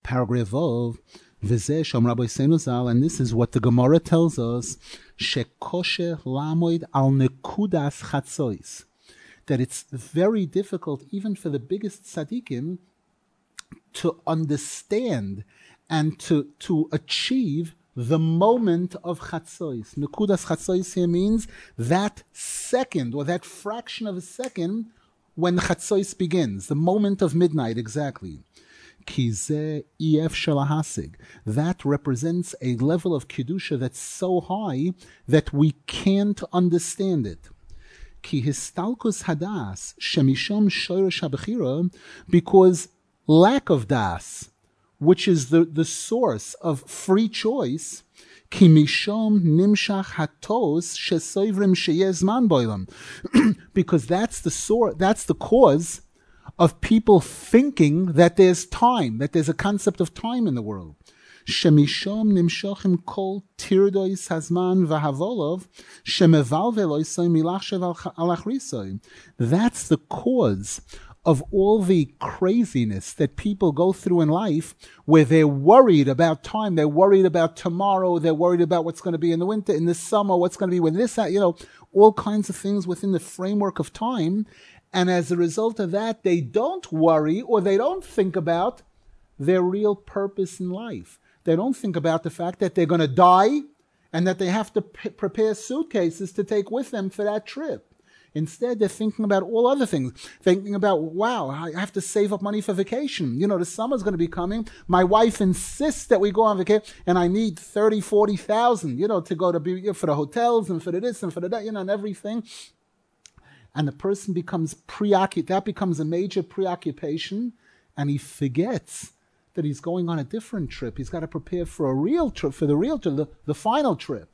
Paragraph Vov, V'zeh Shom Rabbi Seinu Zal, and this is what the Gemara tells us, Shekoshe Lamoid al Nekudas Chatzois, that it's very difficult, even for the biggest tzaddikim, to understand and to achieve the moment of Chatzois. Nekudas Chatzois here means that second, or that fraction of a second, when Chatzois begins, the moment of midnight, exactly. That represents a level of Kedusha that's so high that we can't understand it. Because lack of das, which is the source of free choice, because that's the cause of people thinking that there's time, that there's a concept of time in the world. That's the cause of all the craziness that people go through in life, where they're worried about time, they're worried about tomorrow, they're worried about what's going to be in the winter, in the summer, what's going to be when this, all kinds of things within the framework of time. And as a result of that, they don't worry or they don't think about their real purpose in life. They don't think about the fact that they're going to die and that they have to prepare suitcases to take with them for that trip. Instead, they're thinking about all other things. Thinking about, wow, I have to save up money for vacation. The summer's going to be coming. My wife insists that we go on vacation, and I need 30, 40,000, to go to for the hotels and for the this and for the that, and everything. And the person becomes preoccupied. That becomes a major preoccupation, and he forgets that he's going on a different trip. He's got to prepare for a real trip, for the real trip, the final trip.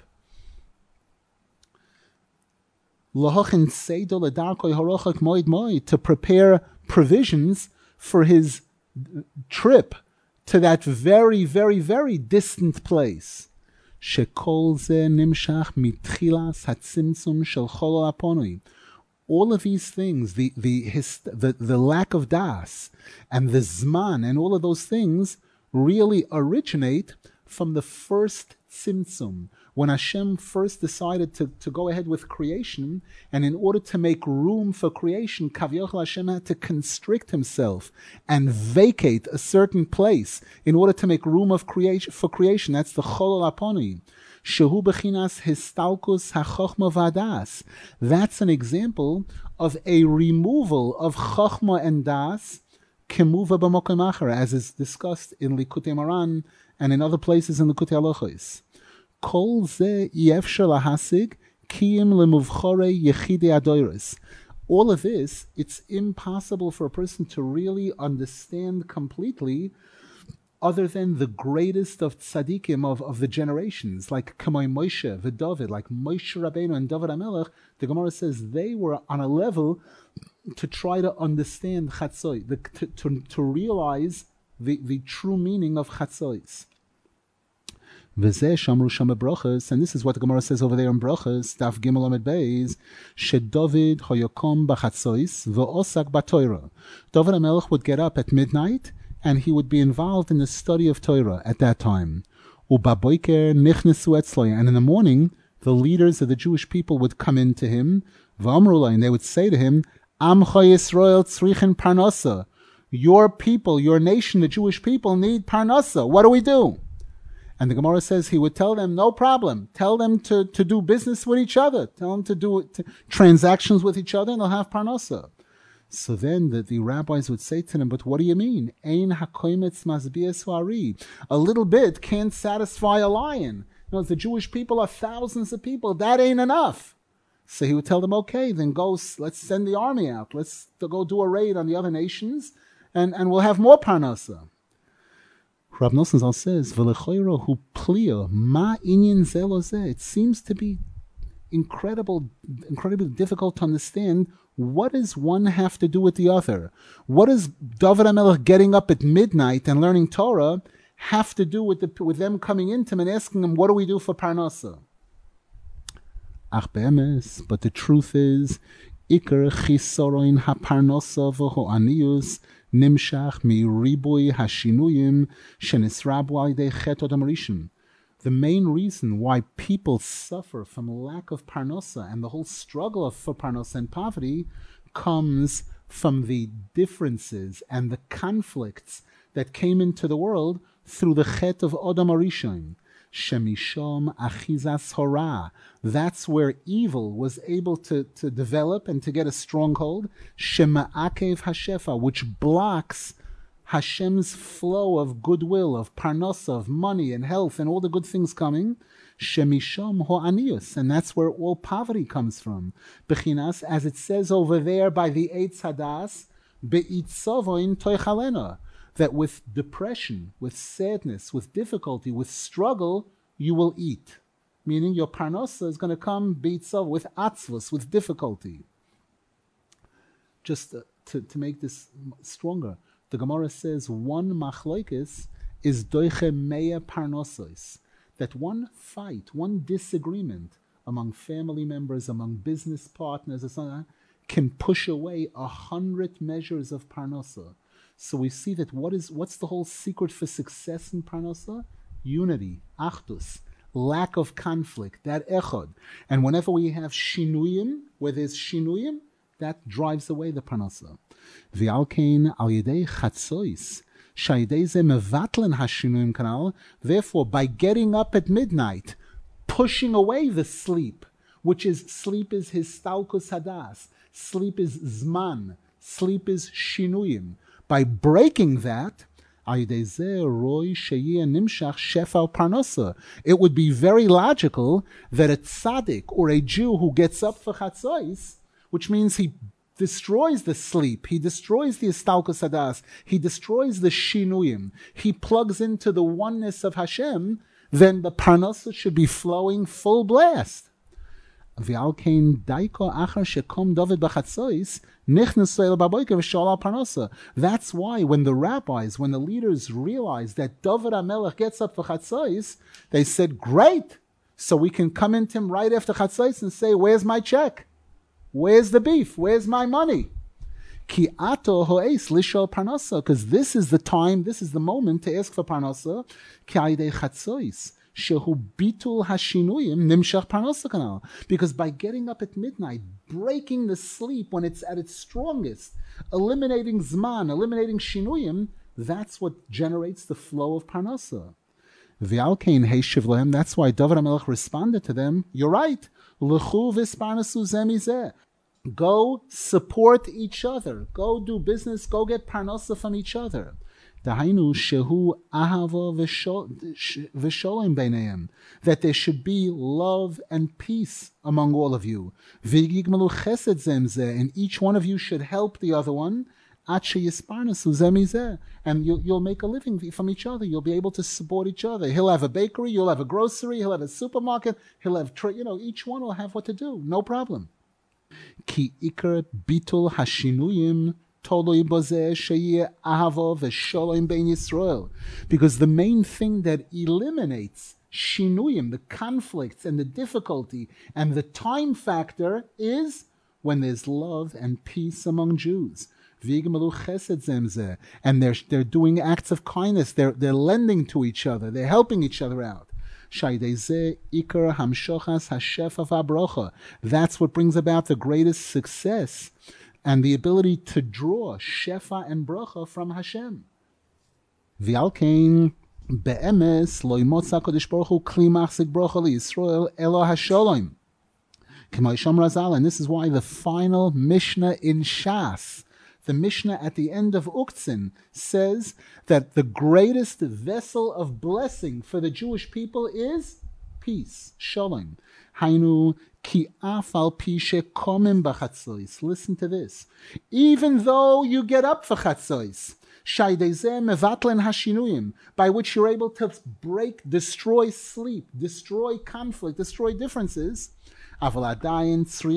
To prepare provisions for his trip to that very, very, very distant place. All of these things, the lack of das and the zman and all of those things really originate from the first tzimtzum, when Hashem first decided to go ahead with creation, and in order to make room for creation, Kavyochel Hashem had to constrict himself and vacate a certain place in order to make room of creation for creation. That's the Cholol Aponi. Shehu Bechinas Histalkus HaChochma Vadas. That's an example of a removal of Chochma and Das, Kemuva B'Mokem Acher, as is discussed in Likutei Moharan and in other places in Likutei Halachos. Kol ze yefshar lahasig kiyim lemuvchorei yechidei adoros. All of this, it's impossible for a person to really understand completely, other than the greatest of tzaddikim of the generations, like Kamei Moshe, David, like Moshe Rabbeinu and David HaMelech. The Gemara says they were on a level to try to understand Chatzoi, to realize the true meaning of Chatzois. And this is what the Gemara says over there in Brachos, Daf Gimel Amud Beis, Shedavid hoyokom b'chatzois v'osak b'Torah. David HaMelech would get up at midnight, and he would be involved in the study of Torah at that time. U'baboiker nichnesu etzloi, and in the morning, the leaders of the Jewish people would come in to him, v'amrulai, and they would say to him, Amcha Yisrael tzrichen parnasa. Your people, your nation, the Jewish people need parnasa. What do we do? And the Gemara says he would tell them, no problem. Tell them to do business with each other. Tell them to do transactions with each other, and they'll have parnasa. So then the rabbis would say to them, but what do you mean? Ein hakoimetz masbias ari. A little bit can't satisfy a lion. The Jewish people are thousands of people. That ain't enough. So he would tell them, okay, then let's send the army out. Let's go do a raid on the other nations, and we'll have more parnasa. Rav Nosson Zal says, it seems to be incredibly difficult to understand, what does one have to do with the other? What does David HaMelech getting up at midnight and learning Torah have to do with them coming into him and asking him, what do we do for parnasa? But the truth is, Iker chisoroin haparnasa v'ho anius nimshach mi ribui hashinuyim shenisrabu al yidei chet Adam Rishon. The main reason why people suffer from lack of parnosa and the whole struggle for parnosa and poverty comes from the differences and the conflicts that came into the world through the chet of Adam Rishon. Shemishom achizas hora. That's where evil was able to develop and to get a stronghold. Shema'akev hashefa, which blocks Hashem's flow of goodwill, of parnosa, of money and health and all the good things coming. Shemishom ho'anius, and that's where all poverty comes from. Bechinas, as it says over there by the Eitz Hadas, be'itzavoin toichalena, that with depression, with sadness, with difficulty, with struggle, you will eat. Meaning your parnosa is going to come be'itzov, with atzvus, with difficulty. Just to make this stronger, the Gemara says one machloikis is doiche meya parnosos. That one fight, one disagreement among family members, among business partners, or something, can push away 100 measures of parnosa. So we see that what's the whole secret for success in parnosa? Unity, achdus, lack of conflict, that echod. And whenever we have shinuyim, where there's shinuyim, that drives away the parnosa. V'alkein al yedei chatzois, therefore, by getting up at midnight, pushing away the sleep, which is sleep is histalkus hadas, sleep is zman, sleep is shinuyim. By breaking that, it would be very logical that a tzaddik or a Jew who gets up for chatzos, which means he destroys the sleep, he destroys the istalkus hadas, he destroys the shinuyim, he plugs into the oneness of Hashem, then the parnasa should be flowing full blast. That's why when the rabbis, when the leaders realized that David HaMelech gets up for chatzos, they said, great, so we can come into him right after chatzos and say, where's my check? Where's the beef? Where's my money? Ki ato ho'es lishol parnasa, because this is the time, this is the moment to ask for parnasa. Ki aidei chatzos shehu bitul hashinuyim nimshach parnasa kanal. Because by getting up at midnight, breaking the sleep when it's at its strongest, eliminating zman, eliminating shinuyim, that's what generates the flow of parnasa. V'alkein heishiv lohem. That's why David HaMelech responded to them. You're right. L'chu v'sparnasu zeh mizeh. Go support each other. Go do business. Go get parnasa from each other. Dahainu shehu ahava v'sholem beineim. That there should be love and peace among all of you. V'yigmalu chesed zeh mizeh. And each one of you should help the other one. And you'll make a living from each other. You'll be able to support each other. He'll have a bakery, you'll have a grocery, he'll have a supermarket, he'll have, each one will have what to do. No problem. Ki ikar bitul hashinuyim toloi bozeh sheyeh ahava v'sholem bein Yisrael. Because the main thing that eliminates shinuyim, the conflicts and the difficulty and the time factor, is when there's love and peace among Jews. And they're doing acts of kindness. They're lending to each other. They're helping each other out. That's what brings about the greatest success and the ability to draw shefa and bracha from Hashem. V'alkein be'emes lo yimotza HaKadosh Baruch Hu kli machzik bracha liYisrael elo hasholom. And this is why the final Mishnah in Shas, the Mishnah at the end of Uktzin, says that the greatest vessel of blessing for the Jewish people is peace, shalom. Hainu ki afal pi shekomim b'chatzos. Listen to this. Even though you get up for chatzos, shaydezeh mevatlen hashinuyim, by which you're able to destroy sleep, destroy conflict, destroy differences, getting up for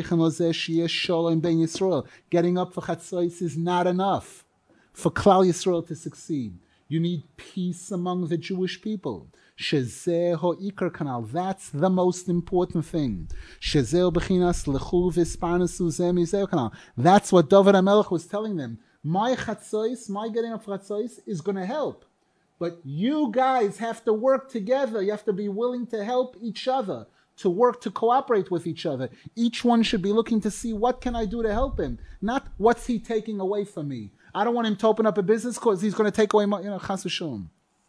chatzos is not enough for Klal Yisrael to succeed. You need peace among the Jewish people. That's the most important thing. That's what David HaMelech was telling them. My chatzos, my getting of chatzos is going to help. But you guys have to work together. You have to be willing to help each other, to work, to cooperate with each other. Each one should be looking to see what can I do to help him, not what's he taking away from me. I don't want him to open up a business because he's going to take away my, chas v'shalom.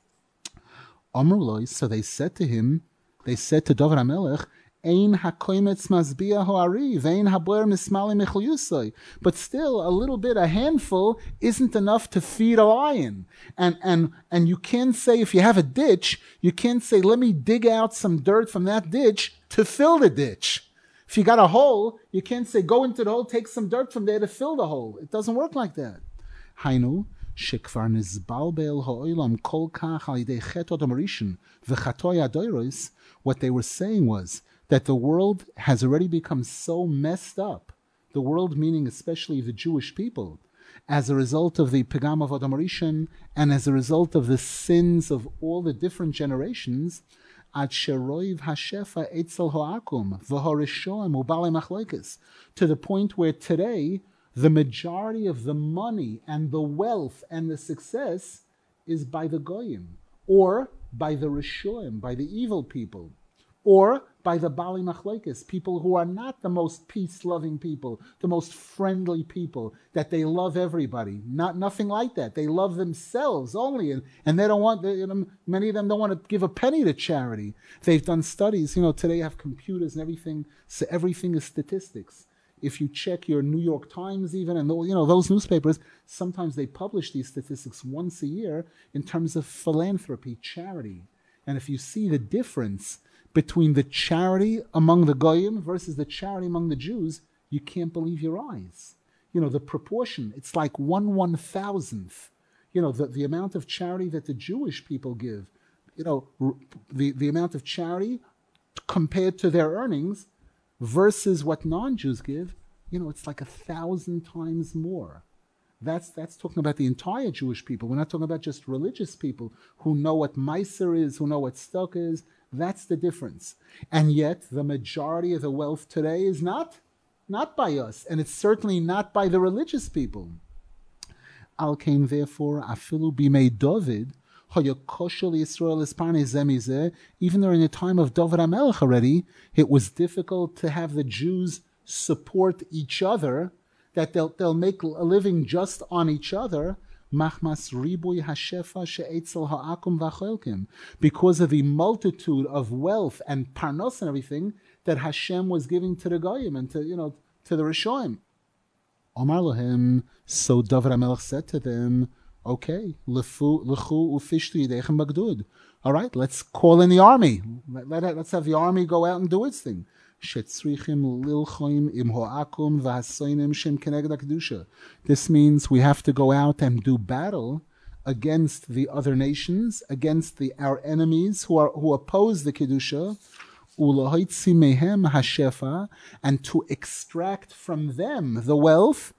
Amruloi, so they said to him, they said to David HaMelech, Ein hakoimetz mazbia ho'ari, vein haboer mismali michliyusai. But still, a little bit, a handful, isn't enough to feed a lion. And you can't say, if you have a ditch, you can't say, let me dig out some dirt from that ditch to fill the ditch. If you got a hole, you can't say, go into the hole, take some dirt from there to fill the hole. It doesn't work like that. Hainu, shekvar nizbalbel ha'olam kol kach al yidei chet odom rishon v'chatoy adoros. What they were saying was that the world has already become so messed up, the world meaning especially the Jewish people, as a result of the Pegam of Adam Rishon and as a result of the sins of all the different generations, ad sheroiv hashefa etzel ho'akum v'horishoim u'balei machloikes, to the point where today the majority of the money and the wealth and the success is by the goyim, or by the rishoim, by the evil people, or by the Bali Machlekes, people who are not the most peace-loving people, the most friendly people, that they love everybody. Nothing like that. They love themselves only, and they don't want, many of them don't want to give a penny to charity. They've done studies, today you have computers and everything, so everything is statistics. If you check your New York Times even, and those newspapers, sometimes they publish these statistics once a year in terms of philanthropy, charity. And if you see the difference between the charity among the Goyim versus the charity among the Jews, you can't believe your eyes. The proportion, it's like 1/1000th. The amount of charity that the Jewish people give, the amount of charity compared to their earnings versus what non-Jews give, it's like 1,000 times more. That's talking about the entire Jewish people. We're not talking about just religious people who know what Meiser is, who know what Stock is. That's the difference. And yet, the majority of the wealth today is not by us, and it's certainly not by the religious people. Al came therefore, afilu bimei David, even during the time of David HaMelech already, it was difficult to have the Jews support each other, that they'll make a living just on each other, because of the multitude of wealth and parnos and everything that Hashem was giving to the Goyim and to the Rishoim. Omar Lohem, so David HaMelech said to them, okay, all right, let's call in the army. Let's have the army go out and do its thing. This means we have to go out and do battle against the other nations, against our enemies who oppose the Kedusha, and to extract from them the wealth,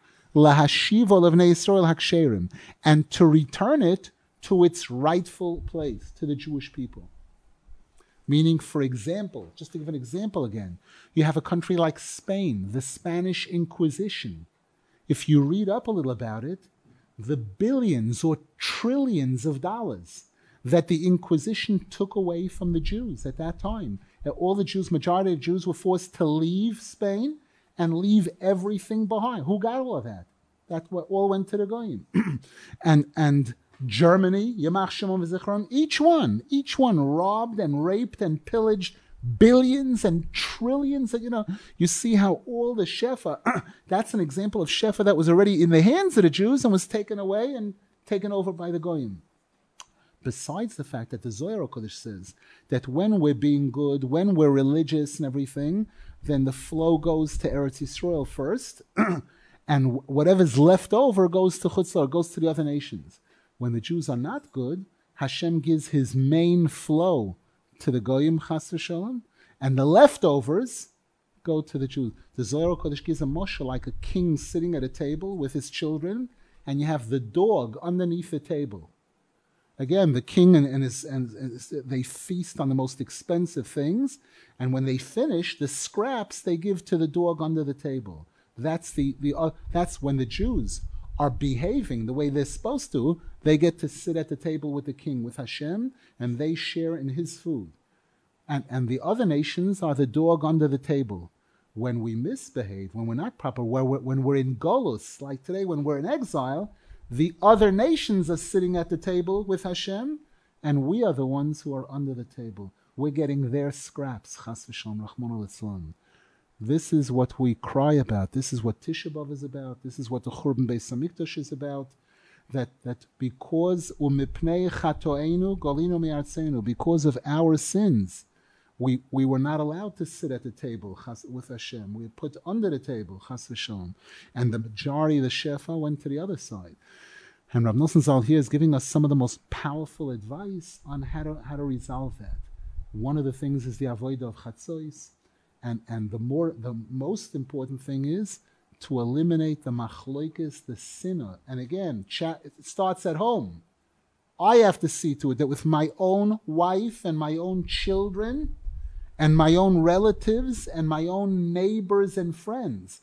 and to return it to its rightful place, to the Jewish people. Meaning, for example, just to give an example again, you have a country like Spain, the Spanish Inquisition. If you read up a little about it, the billions or trillions of dollars that the Inquisition took away from the Jews at that time. All the Jews, majority of Jews, were forced to leave Spain and leave everything behind. Who got all of that? That all went to the Goyim. and Germany, Yamach Shimon v'Zichron, each one robbed and raped and pillaged billions and trillions. You see how all the shefa, that's an example of shefa that was already in the hands of the Jews and was taken away and taken over by the Goyim. Besides the fact that the Zohar HaKodesh says that when we're being good, when we're religious and everything, then the flow goes to Eretz Yisrael first, and whatever's left over goes to Chutz La'aretz, goes to the other nations. When the Jews are not good, Hashem gives his main flow to the Goyim, Chas v'Shalom, and the leftovers go to the Jews. The Zohar HaKodesh gives a moshe like a king sitting at a table with his children, and you have the dog underneath the table. Again, the king and they feast on the most expensive things, and when they finish, the scraps they give to the dog under the table. That's when the Jews are behaving the way they're supposed to, they get to sit at the table with the king, with Hashem, and they share in his food. And the other nations are the dog under the table. When we misbehave, when we're not proper, when we're in Golus, like today when we're in exile, the other nations are sitting at the table with Hashem, and we are the ones who are under the table. We're getting their scraps. Chas v'shalom, Rachmana litzlan. This is what we cry about. This is what Tisha B'Av is about. This is what the Churban Beis Hamikdash is about. That because umipnei chatoenu golinu mi'artzenu, because of our sins, we were not allowed to sit at the table with Hashem. We were put under the table, chas v'shalom. And the majority of the Shefa went to the other side. And Rav Nosson Zal here is giving us some of the most powerful advice on how to resolve that. One of the things is the avodah of Chatzois. And the most important thing is to eliminate the machloikis, the sinner. And again, it starts at home. I have to see to it that with my own wife and my own children and my own relatives and my own neighbors and friends,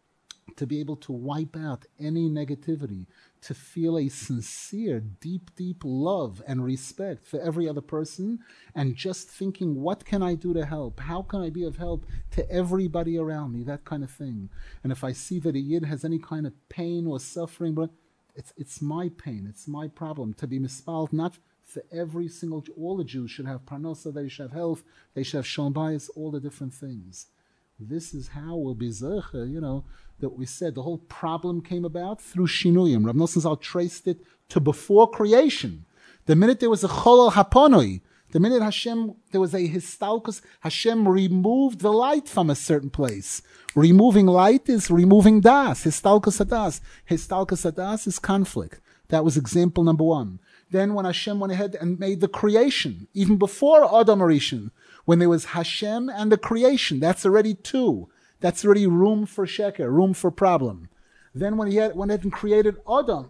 to be able to wipe out any negativity, to feel a sincere, deep, deep love and respect for every other person, and just thinking, what can I do to help? How can I be of help to everybody around me? That kind of thing. And if I see that a Yid has any kind of pain or suffering, but it's my pain, it's my problem. To be mispaled, not for every single, all the Jews should have parnosa, they should have health, they should have shalom bayis, all the different things. This is how we'll be zecher, that we said the whole problem came about through shinuyim. Rav Nosson Zal traced it to before creation. The minute there was a cholol haponoi, the minute there was a histalkus, Hashem removed the light from a certain place. Removing light is removing das, histalkus hadas. Histalkus hadas is conflict. That was example number one. Then when Hashem went ahead and made the creation, even before Adam Rishon, when there was Hashem and the creation, that's already two. That's already room for sheker, room for problem. Then when he went ahead and created Adam,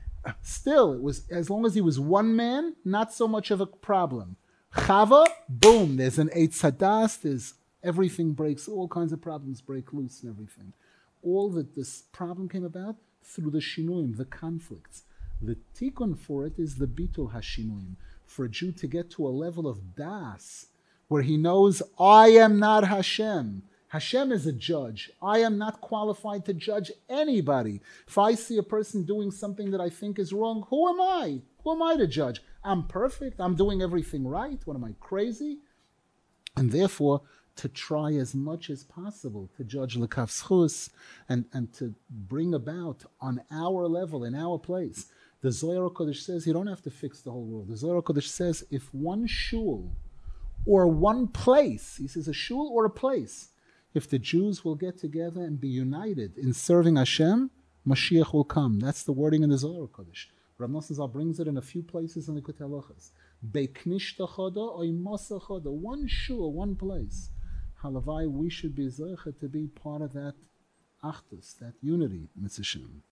still, it was, as long as he was one man, not so much of a problem. Chava, boom, there's an Eitz Hadas, there's everything breaks, all kinds of problems break loose and everything. All that this problem came about through the shinuim, the conflicts. The tikkun for it is the bitul hashinuim, for a Jew to get to a level of das, where he knows, I am not Hashem. Hashem is a judge. I am not qualified to judge anybody. If I see a person doing something that I think is wrong, who am I? Who am I to judge? I'm perfect. I'm doing everything right. What am I, crazy? And therefore, to try as much as possible to judge l'kaf zchus and to bring about on our level, in our place. The Zohar HaKodesh says you don't have to fix the whole world. The Zohar HaKodesh says if one shul or one place, he says a shul or a place, if the Jews will get together and be united in serving Hashem, Mashiach will come. That's the wording in the Zohar HaKodesh. Rav Nosson Zal brings it in a few places in the Likutei Halachos. Beiknishta choda or imasa choda, one shul, one place. Halavai, we should be zeicha to be part of that achdus, that unity, Mitzvah Shem.